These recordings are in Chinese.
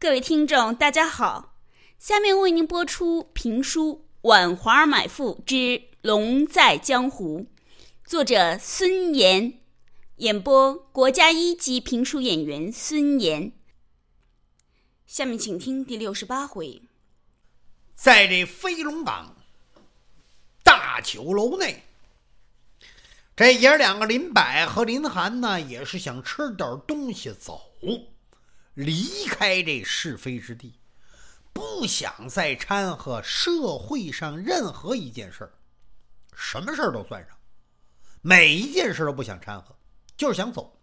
各位听众大家好，下面为您播出评书《挽华儿买妇之龙在江湖》，作者孙岩，演播国家一级评书演员孙岩。下面请听第68回。 在这飞龙岗大酒楼内，这爷两个林柏和林寒呢，也是想吃点东西走，离开这是非之地，不想再掺和社会上任何一件事儿，什么事儿都算上，每一件事都不想掺和，就是想走，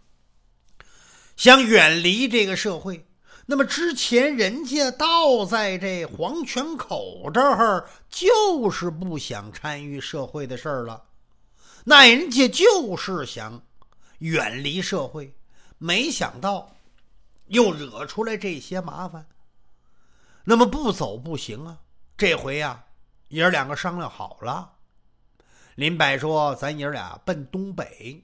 想远离这个社会。那么之前人家倒在这黄泉口这儿，就是不想参与社会的事儿了，那人家就是想远离社会，没想到又惹出来这些麻烦。那么不走不行啊，这回啊爷儿两个商量好了，林柏说咱爷儿俩奔东北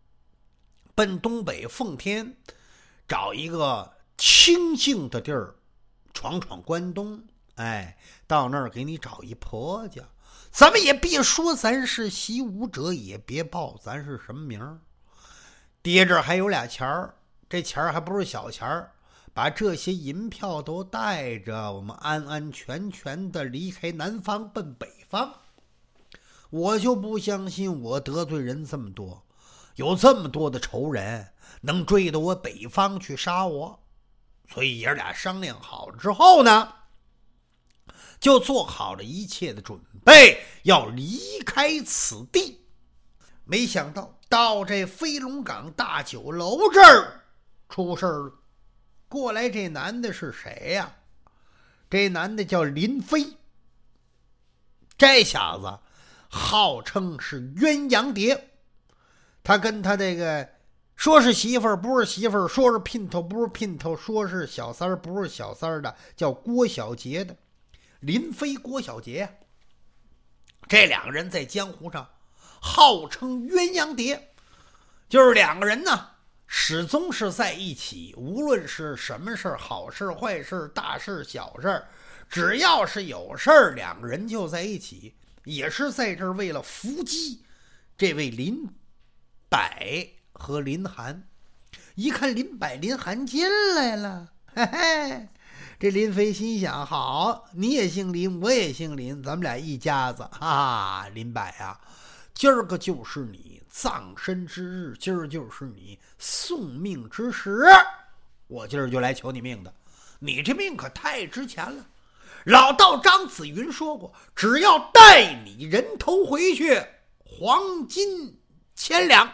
奉天，找一个清静的地儿闯闯关东，到那儿给你找一婆家，咱们也别说咱是习武者，也别报咱是什么名，爹这儿还有俩钱儿，这钱儿还不是小钱儿，把这些银票都带着，我们安安全全的离开南方奔北方。我就不相信我得罪人这么多，有这么多的仇人能追到我北方去杀我。所以爷俩商量好之后呢，就做好了一切的准备，要离开此地。没想到到这飞龙岗大酒楼这儿出事了。过来这男的是谁呀？这男的叫林飞，这小子号称是鸳鸯蝶，他跟他这个说是媳妇儿不是媳妇儿，说是姘头不是姘头，说是小三儿不是小三儿的，叫郭小杰的林飞郭小杰，这两个人在江湖上号称鸳鸯蝶，就是两个人呢始终是在一起，无论是什么事儿，好事坏事，大事小事，只要是有事儿，两个人就在一起，也是在这儿为了伏击这位林柏和林寒。一看林柏林寒进来了，嘿嘿，这林飞心想，好，你也姓林我也姓林，咱们俩一家子，哈哈，林柏啊，今儿个就是你葬身之日，今儿就是你送命之时，我今儿就来求你命的，你这命可太值钱了。老道张子云说过，只要带你人头回去，黄金1000两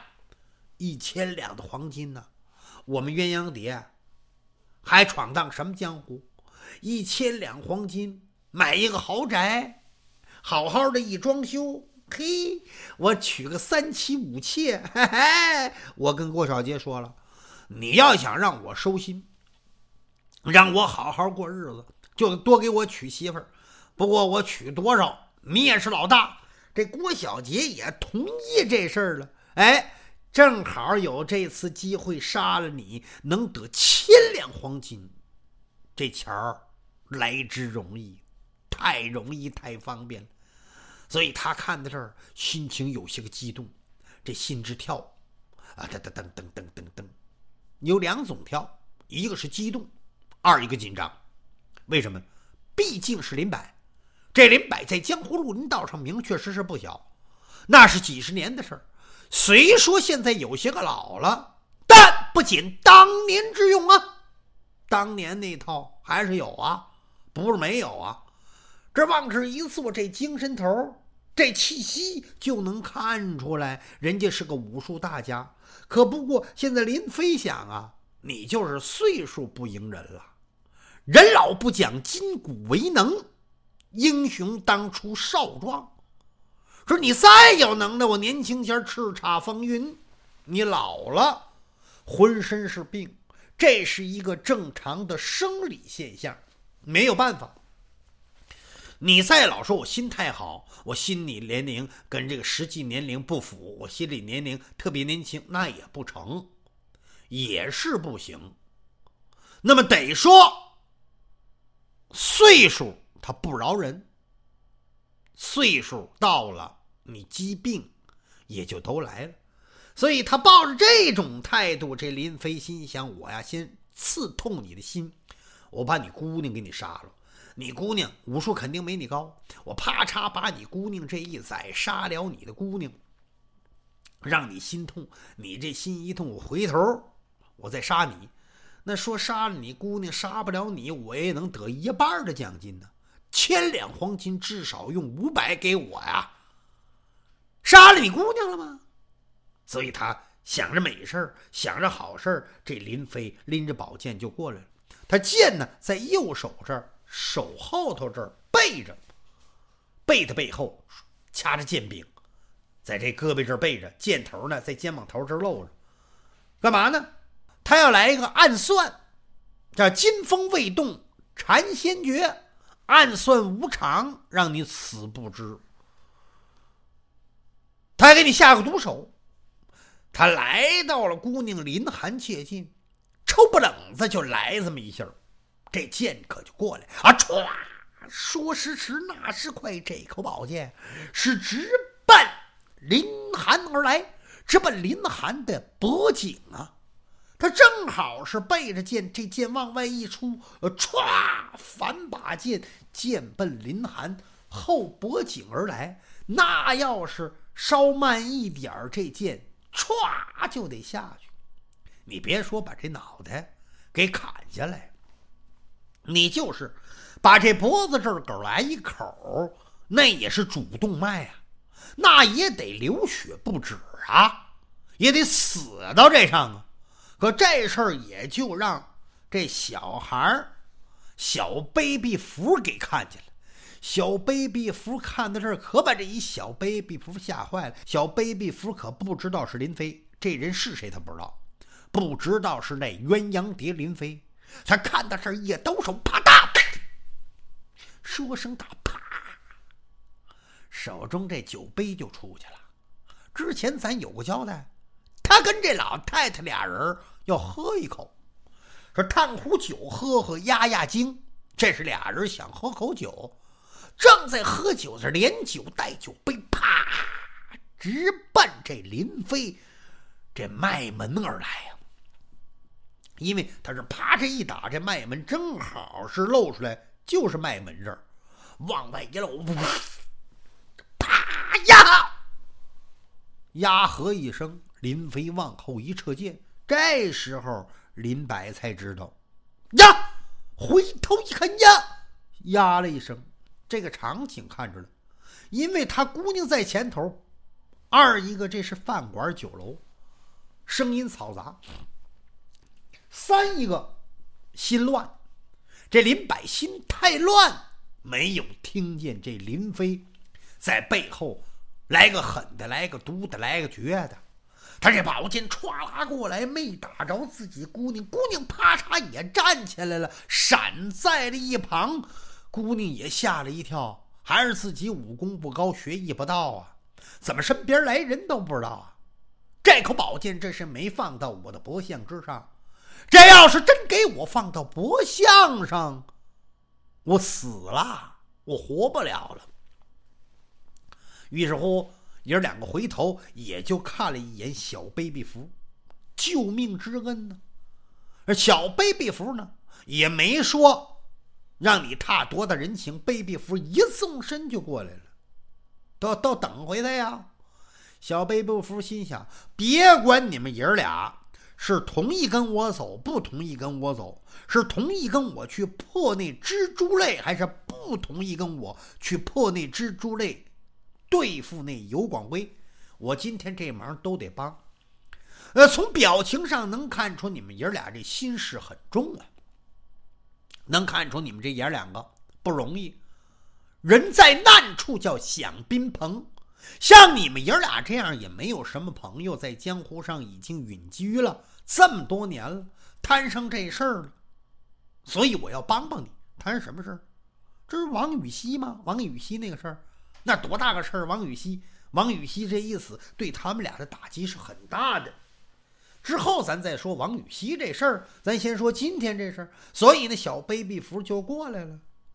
，1000两的黄金呢，我们鸳鸯蝶还闯荡什么江湖？1000两黄金买一个豪宅，好好的一装修，嘿，我娶个3妻5妾，嘿嘿，我跟郭小杰说了，你要想让我收心，让我好好过日子，就多给我娶媳妇儿。不过我娶多少，你也是老大。这郭小杰也同意这事儿了，正好有这次机会杀了你，能得1000两黄金，这钱儿来之容易，太容易太方便了。所以他看到这儿，心情有些个激动，这心直跳啊，噔噔噔噔噔噔噔，有2种跳，一个是激动，一个紧张。为什么？毕竟是林柏，这林柏在江湖绿林道上名确实是不小，那是几十年的事儿。虽说现在有些个老了，但不仅当年之勇啊，当年那套还是有啊，不是没有啊。这往这一坐，这精神头，这气息就能看出来人家是个武术大家。可不过现在林飞想啊，你就是岁数不迎人了，人老不讲筋骨为能，英雄当初少壮。说你再有能耐，我年轻前叱咤风云，你老了浑身是病，这是一个正常的生理现象，没有办法。你再老说我心态好，我心理年龄跟这个实际年龄不符，我心理年龄特别年轻，那也不成，也是不行。那么得说岁数他不饶人，岁数到了，你疾病也就都来了。所以他抱着这种态度，这林飞心想，我呀先刺痛你的心，我把你姑娘给你杀了。你姑娘武术肯定没你高，我啪嚓把你姑娘这一宰，杀了你的姑娘，让你心痛。你这心一痛，我回头我再杀你。那说杀了你姑娘，杀不了你，我也能得一半的奖金呢。1000两黄金，至少用500给我呀。杀了你姑娘了吗？所以他想着美事，想着好事，这林飞拎着宝剑就过来了。他剑呢在右手这儿，手后头这儿背着，背的背后掐着剑柄，在这胳膊这儿背着，剑头呢在肩膀头这儿露着。干嘛呢？他要来一个暗算，叫金风未动禅先觉，暗算无常，让你死不知。他还给你下个毒手。他来到了姑娘林寒切近，抽不冷子就来这么一下，这剑可就过来啊！唰，说时迟那时快，这口宝剑是直奔林寒而来，直奔林寒的脖颈啊！他正好是背着剑，这剑往外一出，唰，反把剑奔林寒后脖颈而来。那要是稍慢一点，这剑唰就得下去。你别说把这脑袋给砍下来，你就是把这脖子这儿给来一口，那也是主动脉啊，那也得流血不止啊，也得死到这上啊。可这事儿也就让这小孩小 baby 福给看见了。小 baby 福看到这儿，可把这一小 baby 福吓坏了。小 baby 福可不知道是林飞，这人是谁他不知道，不知道是那鸳鸯蝶林飞。他看到这儿，一抖手，啪嗒，说声大啪，手中这酒杯就出去了。之前咱有个交代，他跟这老太太俩人要喝一口，说烫壶酒喝喝压压惊。这是俩人想喝口酒，正在喝酒，是连酒带酒杯，啪，直奔这林飞这脉门而来呀！因为他是啪这一打，这脉门正好是露出来，就是脉门这儿，往外一露，啪呀和一声，林飞往后一撤剑。这时候林白才知道，呀，回头一看呀，呀了一声。这个场景看着了，因为他姑娘在前头，二一个这是饭馆酒楼，声音嘈杂；三一个心乱，这林百心太乱，没有听见这林飞在背后来个狠的，来个毒的，来个绝的。他这宝剑歘啦过来，没打着自己姑娘，姑娘啪嚓也站起来了，闪在了一旁。姑娘也吓了一跳，还是自己武功不高，学艺不到啊，怎么身边来人都不知道啊？这口宝剑这是没放到我的脖项之上，这要是真给我放到脖项上，我死了，我活不了了。于是乎爷两个回头也就看了一眼小 baby 福，救命之恩呢。而小 baby 福呢也没说让你踏多大人情， baby 福一纵身就过来了，都等回他呀。小 baby 福心想，别管你们爷俩是同意跟我走不同意跟我走，是同意跟我去破那蜘蛛类，还是不同意跟我去破那蜘蛛类对付那尤广辉，我今天这忙都得帮。从表情上能看出你们爷俩这心事很重啊，能看出你们这爷两个不容易。人在难处叫享宾朋，像你们爷俩这样也没有什么朋友，在江湖上已经隐居了这么多年了，摊上这事儿了，所以我要帮帮你。摊什么事儿？这是王禹锡吗？王禹锡那个事儿，那多大个事儿？王禹锡这一死，对他们俩的打击是很大的。之后咱再说王禹锡这事儿，咱先说今天这事儿。所以呢，小 baby 福就过来了。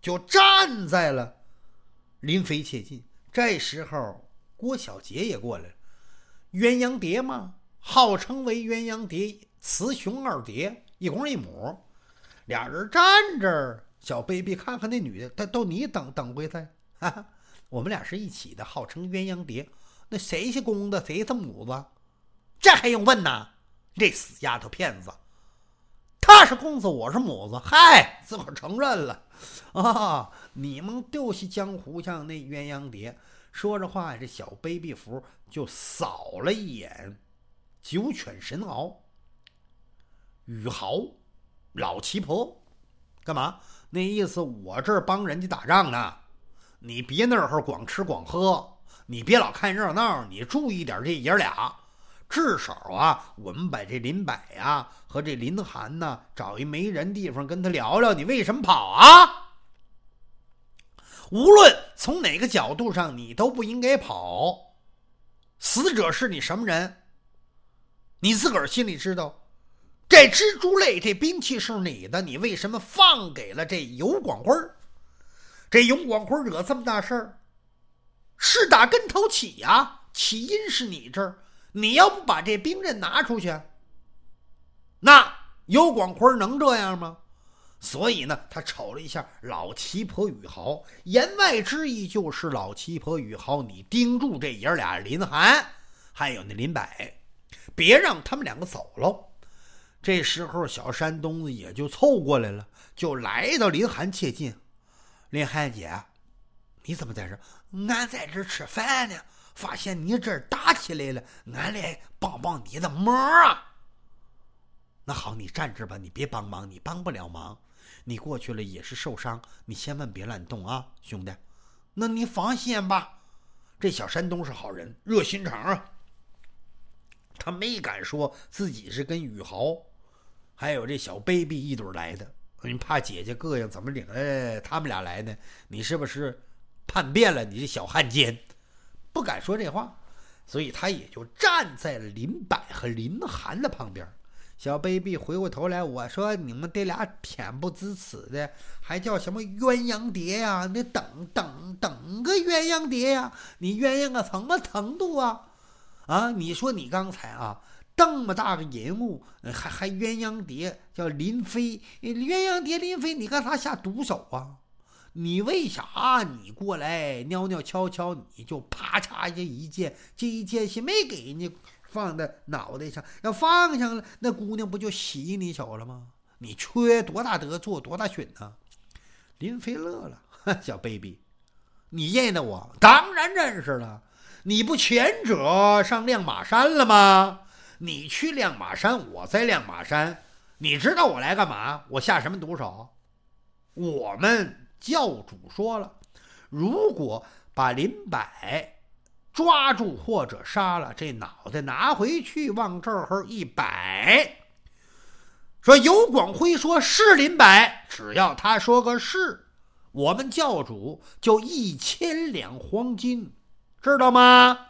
就站在了林飞切近。这时候郭小杰也过来了，鸳鸯蝶嘛，号称为鸳鸯蝶，雌雄二蝶，一公一母，俩人站着。小 baby 看看那女的，都你等回来，哈哈，我们俩是一起的，号称鸳鸯蝶，那谁是公的，谁是母子？这还用问呐？这死丫头片子，他是公子，我是母子，嗨，自个儿承认了啊！你们就是江湖上那鸳鸯蝶。说着话，这小 baby 服就扫了一眼九犬神鳌、羽豪、老奇婆，干嘛？那意思我这儿帮人家打仗呢，你别那儿光吃光喝，你别老看热闹，你注意点这爷俩。至少啊，我们把这林柏啊和这林寒呢找一没人地方跟他聊聊，你为什么跑啊？无论从哪个角度上，你都不应该跑。死者是你什么人？你自个儿心里知道。这蜘蛛类这兵器是你的，你为什么放给了这尤广辉？这尤广辉惹这么大事儿，是打跟头起呀，起因是你这儿。你要不把这兵刃拿出去，那尤广辉能这样吗？所以呢，他瞅了一下老奇婆羽豪，言外之意就是老奇婆羽豪，你盯住这爷俩林寒还有那林柏，别让他们两个走喽。这时候小山东子也就凑过来了，就来到林寒切近。林寒姐，你怎么在这？俺在这吃饭呢，发现你这儿打起来了，俺来帮帮你的忙啊。那好，你站着吧，你别帮忙，你帮不了忙，你过去了也是受伤，你千万别乱动啊，兄弟。那你放心吧，这小山东是好人，热心肠啊。他没敢说自己是跟羽豪还有这小 baby 一对来的，你怕姐姐膈应，怎么领他们俩来呢？你是不是叛变了？你这小汉奸，不敢说这话，所以他也就站在了林柏和林寒的旁边。小 baby 回过头来，我说你们这俩恬不知耻的，还叫什么鸳鸯蝶呀？你等个鸳鸯蝶呀？你鸳鸯个什么程度啊？啊，你说你刚才啊，这么大个人物，还鸳鸯蝶叫林飞，鸳鸯蝶林飞，你干啥下毒手啊？你为啥你过来袅袅悄悄，你就啪嚓一剑，这一剑是没给人家放在脑袋上，要放上了，那姑娘不就洗你手了吗？你缺多大德，做多大训呢？林飞乐了，小 baby， 你认得我？当然认识了。你不前者上亮马山了吗？你去亮马山，我在亮马山，你知道我来干嘛？我下什么毒手？我们教主说了，如果把林柏抓住或者杀了，这脑袋拿回去往这儿一摆，说尤广辉说是林柏，只要他说个是，我们教主就1000两黄金，知道吗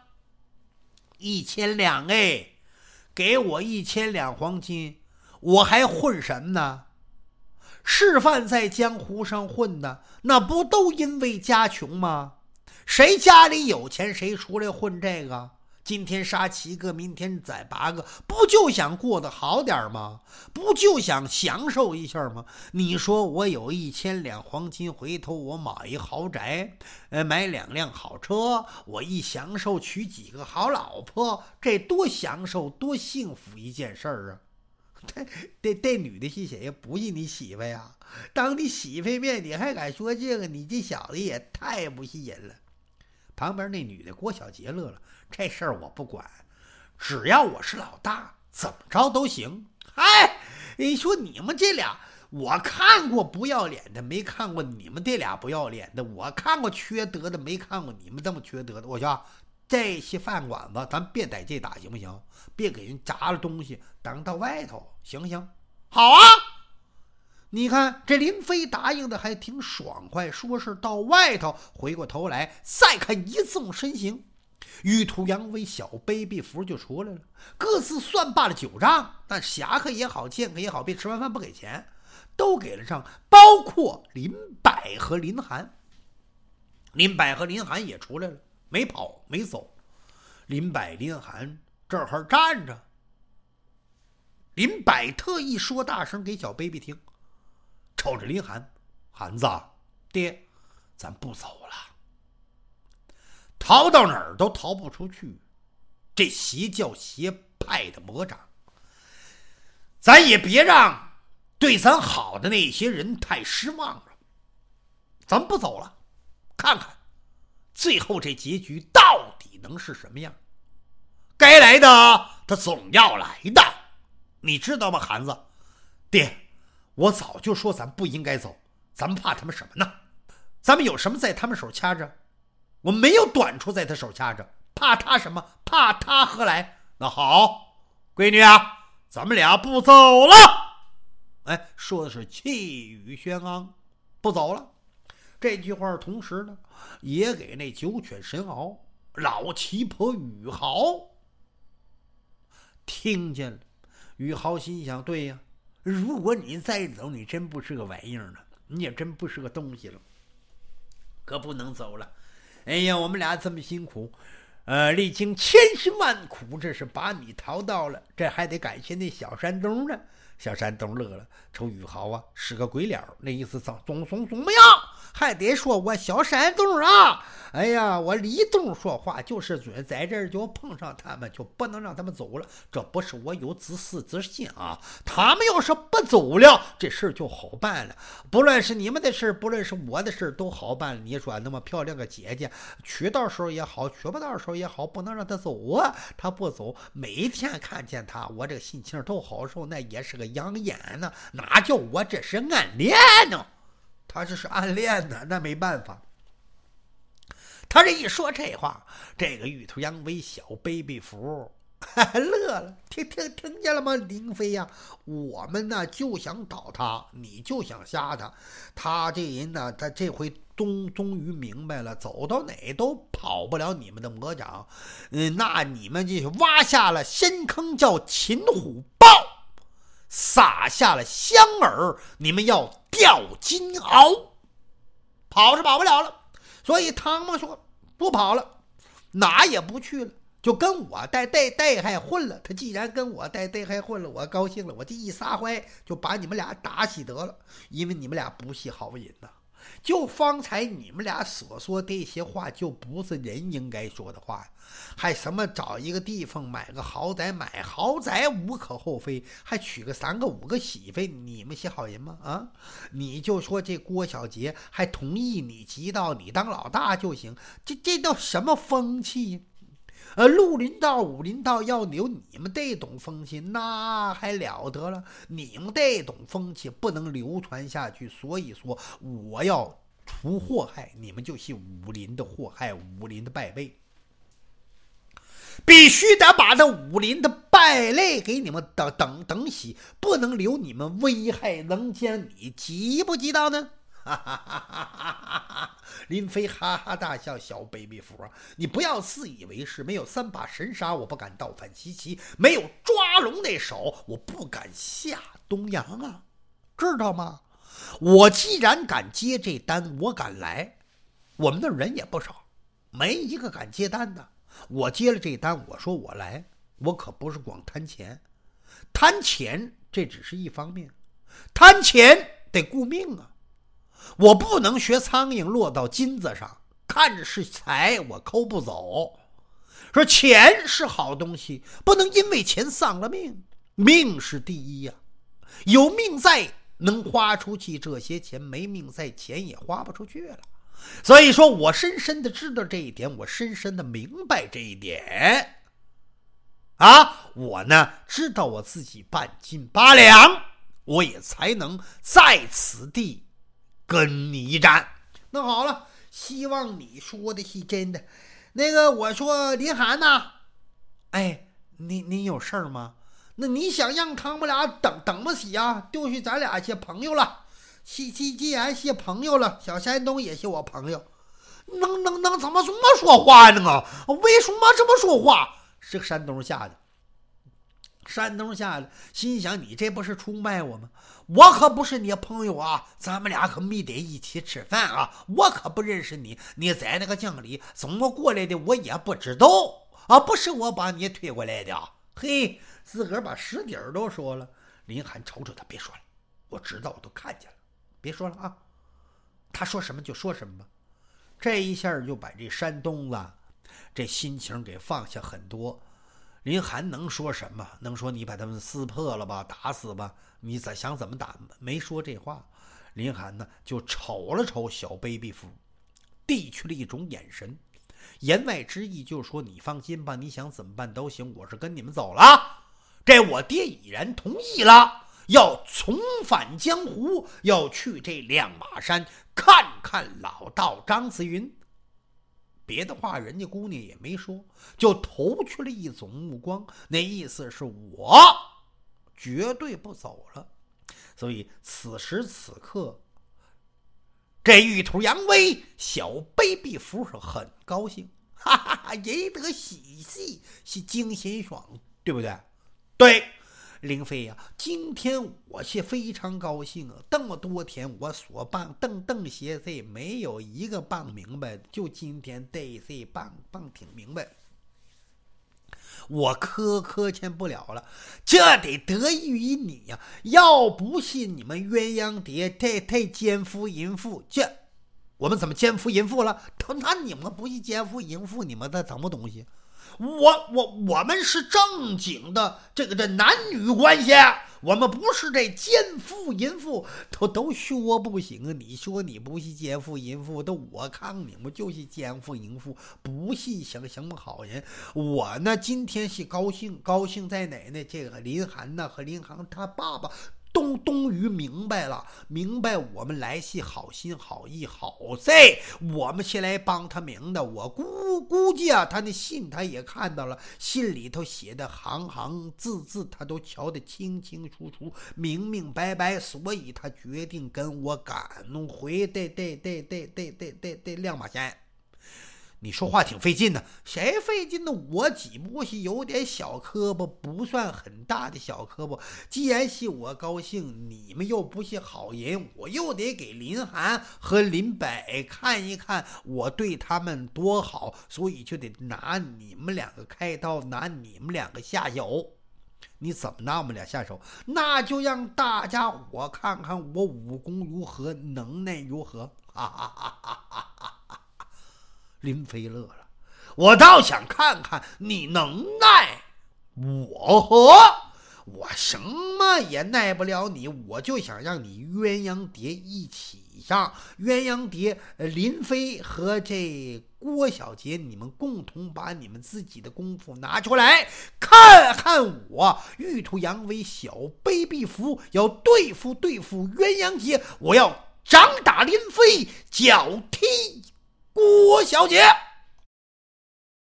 ？1000两，哎，给我1000两黄金，我还混什么呢？示范在江湖上混的，那不都因为家穷吗？谁家里有钱谁出来混这个？今天杀7个，明天宰8个，不就想过得好点吗？不就想享受一下吗？你说我有1000两黄金，回头我买一豪宅，买2辆好车，我一享受娶几个好老婆，这多享受多幸福一件事儿啊！这女的是谁呀？不是你媳妇呀？当你媳妇面你还敢说这个？你这小子也太不是人了。旁边那女的郭小杰乐了，这事儿我不管，只要我是老大，怎么着都行。哎，你说你们这俩，我看过不要脸的，没看过你们这俩不要脸的；我看过缺德的，没看过你们这么缺德的。我说这些饭馆子咱别在这打行不行？别给人砸了东西，等到外头行不行？好啊！你看这林飞答应的还挺爽快，说是到外头，回过头来再看一纵身形，玉兔扬威小 baby 服就出来了，各自算罢了酒账，但侠客也好，剑客也好，别吃完饭不给钱， 都给了账，包括林柏和林涵。林柏和林涵也出来了，没跑没走。林柏林涵这儿站着，林柏特意说大声给小 baby 听，瞅着林涵，涵子爹，咱不走了，逃到哪儿都逃不出去，这邪教邪派的魔掌，咱也别让对咱好的那些人太失望了，咱不走了，看看最后这结局到底能是什么样。该来的他总要来的，你知道吗？涵子爹，我早就说咱不应该走，咱们怕他们什么呢？咱们有什么在他们手掐着？我没有短处在他手掐着，怕他什么？怕他何来？那好，闺女啊，咱们俩不走了。哎，说的是气宇轩昂，不走了。这句话同时呢，也给那九犬神獒老奇婆宇豪听见了。宇豪心想，对呀，如果你再走，你真不是个玩意儿了，你也真不是个东西了，可不能走了。哎呀，我们俩这么辛苦，历经千辛万苦，这是把你逃到了，这还得感谢那小山东呢。小山东乐了，瞅宇豪啊是个鬼脸，那意思总么样，还得说我小山东啊，哎呀，我李东说话就是准，在这儿就碰上他们，就不能让他们走了，这不是我有自私之心啊，他们要是不走了，这事就好办了，不论是你们的事，不论是我的事，都好办了。你说那么漂亮个姐姐，娶到时候也好，娶不到时候也好，不能让她走啊，她不走，每天看见她，我这个心情都好受，那也是个养眼呢，哪叫我这是暗恋呢？他这是暗恋呢，那没办法。他这一说这话，这个玉头杨为小 baby 福乐了，听见了吗？林飞呀，我们呢就想倒他，你就想杀他。他这人呢，他这回终于明白了，走到哪都跑不了你们的魔掌。那你们就挖下了深坑叫秦虎豹，撒下了香饵，你们要钓金鳌，跑是跑不了了。所以汤姆说不跑了，哪也不去了，就跟我带还混了。他既然跟我带还混了，我高兴了，我这一撒怀就把你们俩打死得了，因为你们俩不是好人呐。就方才你们俩所说这些话，就不是人应该说的话，还什么找一个地方买个豪宅，买豪宅无可厚非，还娶个3个5个媳妇，你们是好人吗？啊，你就说这郭小杰还同意你急到你当老大就行，这都什么风气？绿林道武林道要有你们这种风气，那还了得了，你们这种风气不能流传下去，所以说我要除祸害，你们就是武林的祸害，武林的败类，必须得把这武林的败类给你们等洗，不能留你们危害人间，你急不急到呢？哈哈哈哈哈哈！林飞哈哈大笑，小 baby 福，你不要自以为是，没有3把神杀，我不敢倒反西岐，没有抓龙那手，我不敢下东洋啊，知道吗？我既然敢接这单，我敢来，我们那人也不少，没一个敢接单的。我接了这单，我说我来，我可不是光贪钱，贪钱这只是一方面，贪钱得顾命啊。我不能学苍蝇落到金子上，看着是财我抠不走。说钱是好东西，不能因为钱丧了命，命是第一呀。有命在能花出去这些钱，没命在钱也花不出去了。所以说我深深的知道这一点，我深深的明白这一点啊，我呢知道我自己半斤8两，我也才能在此地跟你一战。那好了，希望你说的是真的。那个我说林涵呐，哎，您有事儿吗？那你想让他们俩等不起啊？就是咱俩是朋友了，既然是朋友了，小山东也是我朋友，能怎么说话呢？为什么这么说话？是个山东下的， 山东下来，心想你这不是出卖我吗？我可不是你朋友啊，咱们俩可没得一起吃饭啊！我可不认识你，你在那个江里怎么过来的我也不知道啊！不是我把你推过来的。嘿，自个儿把实底儿都说了。林涵瞅瞅他，别说了，我知道，我都看见了，别说了啊！他说什么就说什么吧。这一下就把这山东子这心情给放下很多。林涵能说什么？能说你把他们撕破了吧，打死吧？你想怎么打？没说这话。林涵呢就瞅了瞅小卑鄙妇，递去了一种眼神，言外之意就是说你放心吧，你想怎么办都行，我是跟你们走了。这我爹已然同意了，要重返江湖，要去这亮马山看看老道张子云。别的话人家姑娘也没说，就投去了一种目光，那意思是我绝对不走了。所以此时此刻，这玉兔扬威小卑鄙妇是很高兴，哈哈哈，人得喜气是精神爽，对不对？对，林飞呀，今天我是非常高兴啊！这么多天我所办瞪些事没有一个办明白，就今天这事办挺明白。我苛欠不了了，这得得益于你呀！要不是你们鸳鸯蝶太奸夫淫妇，这我们怎么奸夫淫妇了？那你们不是奸夫淫妇，你们的什么东西？我们是正经的这男女关系，我们不是这奸夫淫妇，都说不行啊！你说你不是奸夫淫妇，都我看你们就是奸夫淫妇，不是什么好人。我呢今天是高兴在哪呢？这个林涵呢和林涵他爸爸终于明白我们来是好心好意好事，我们是来帮他明的。我估计啊，他那信他也看到了，信里头写的行行字字他都瞧得清清楚楚明白，所以他决定跟我赶回对亮马山。你说话挺费劲的，谁费劲呢？我只不过是有点小磕巴，不算很大的小磕巴。既然是我高兴，你们又不是好人，我又得给林涵和林北看一看我对他们多好，所以就得拿你们两个开刀，拿你们两个下手。你怎么拿我们俩下手？那就让大家伙看看我武功如何，能耐如何。哈哈哈哈哈哈！林飞乐了，我倒想看看你能耐我什么也耐不了你，我就想让你鸳鸯蝶一起上。鸳鸯蝶林飞和这郭小杰，你们共同把你们自己的功夫拿出来，看看我玉兔扬威小卑鄙妇要对付鸳鸯蝶，我要掌打林飞，脚踢郭小姐。